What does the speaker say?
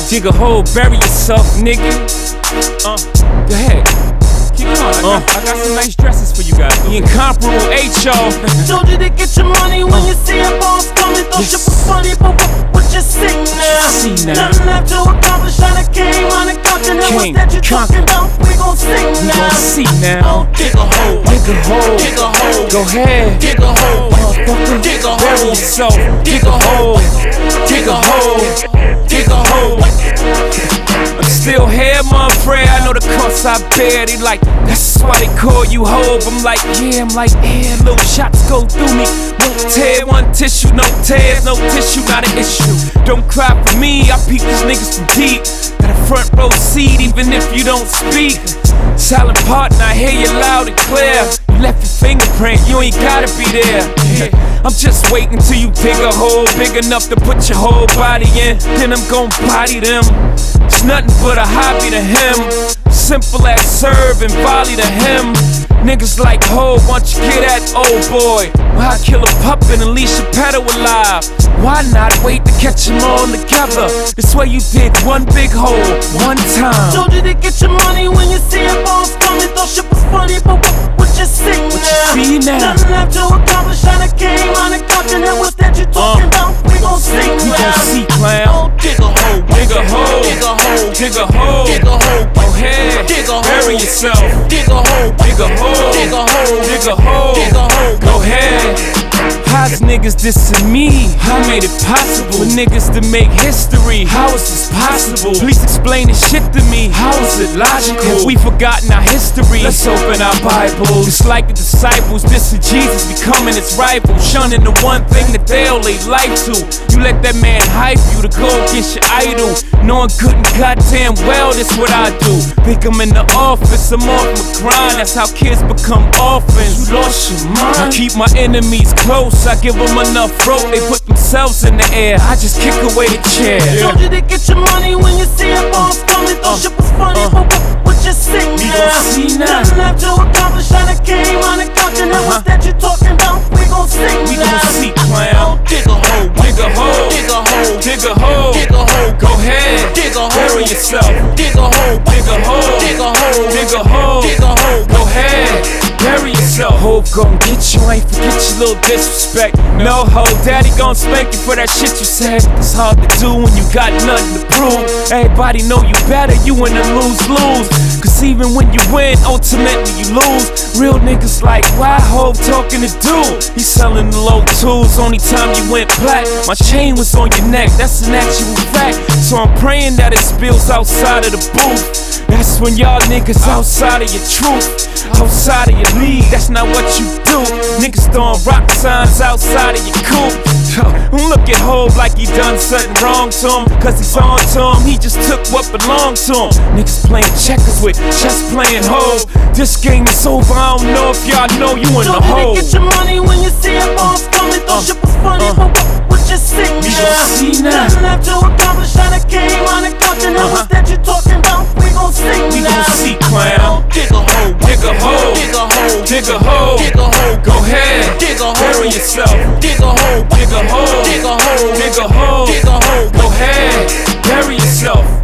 Dig a hole, bury yourself, nigga. Go ahead. Keep going. I got some nice dresses for you guys. The incomparable H.O. Told you to get your money when you see a boss coming. Thought you was funny, but what you see now? Nothing left to accomplish. I came on the country. Now what's that you talking about? We gon' sing now. We gon' see now. Oh, dig a hole. Dig a hole. Dig a hole. Go ahead. Dig a hole. Motherfucker. Dig a hole. Bury yourself. Dig a hole. Dig a hole. Dig a hole. I'm still here, Manfred. I know the cost I bear. They like, that's why they call you Hov. I'm like, yeah, little shots go through me. No tear, one tissue, no tears, no tissue, not an issue. Don't cry for me, I peep these niggas from deep. Got a front row seat, even if you don't speak. Silent partner, I hear you loud and clear. You left your fingerprint, you ain't gotta be there. I'm just waiting till you dig a hole big enough to put your whole body in. Then I'm gon' body them. It's nothing but a hobby to him. Simple as serve and volley to him. Niggas like Ho, why don't you get that old boy? Why kill a pup and Alicia Petto alive? Why not wait to catch them all together? This way you did one big hole, one time. Told you to get your money when you see a boss coming. Thought shit was funny, but what you see now? What you see now? Nothing left to accomplish. I came on the country. Now what's that you talking about? We gon' sing now. We gon' see, clown. Oh, dig a hole. Dig a hole. Dig a hole. Dig a hole. Dig a hole. Go ahead. Dig a hole. Bury yourself. Dig a hole. Dig a hole. Dig a hole. Dig a hole. Dig a hole. Go ahead. How's niggas dissing me? I made it possible for niggas to make history. How is this possible? Please explain this shit to me. How is it logical? Have we forgotten our history? Let's open our Bibles. It's like the disciples dissing Jesus, becoming his rival, shunning the one thing that they all they like to. You let that man hype you to go against your idol, knowing good and goddamn well that's what I do. Think I'm in the office, I'm off my grind. That's how kids become orphans. You lost your mind. I keep my enemies close. I give them enough rope, they put themselves in the air. I just kick away the chair. Told you to get your money when you see a boss coming. Thought shit was funny, but what you see now? We gon' see now. Nothing left to accomplish. I came on the country. Now what's that you talking about? We gon' sing We now. gon' see, clown. Dig a hole. Dig a hole. Dig a hole. Dig a hole. Dig a hole. Go ahead. Dig a hole. Bury yourself. Dig a hole. Dig a hole. Dig a hole. Dig a hole. Dig a hole. Go ahead. Bury yourself. Hope gon' get you, ain't forget your little disrespect. No ho, daddy gon' spank you for that shit you said. It's hard to do when you got nothing to prove. Everybody know you better, you in the lose-lose. Cause even when you win, ultimately you lose. Real niggas like, why Hope talking to dude? He's selling the low tools, only time you went black. My chain was on your neck, that's an actual fact. So I'm praying that it spills outside of the booth. That's when y'all niggas outside of your truth, outside of your league, that's not what you do. Niggas throwing rock signs outside of your coop. Don't look at Hov like he done something wrong to him, cause he's on to him, he just took what belonged to him. Niggas playing checkers with chess playing Hov. This game is over, I don't know if y'all know you in the hole. Told you to get your money when you see a boss coming. Thought shit was funny, but what you see now? We gon' see now. Nothing left to accomplish. I came on the country. Now what's that you talking about? We gon' sing We now. gon' see, clown. Dig a hole. Dig a hole. Dig a hole. Dig a hole. Dig a hole. Go ahead. Dig a hole. Bury yourself. Dig a hole. Dig a hole. Dig a hole. Dig a hole. Dig a hole. Go ahead. Bury yourself.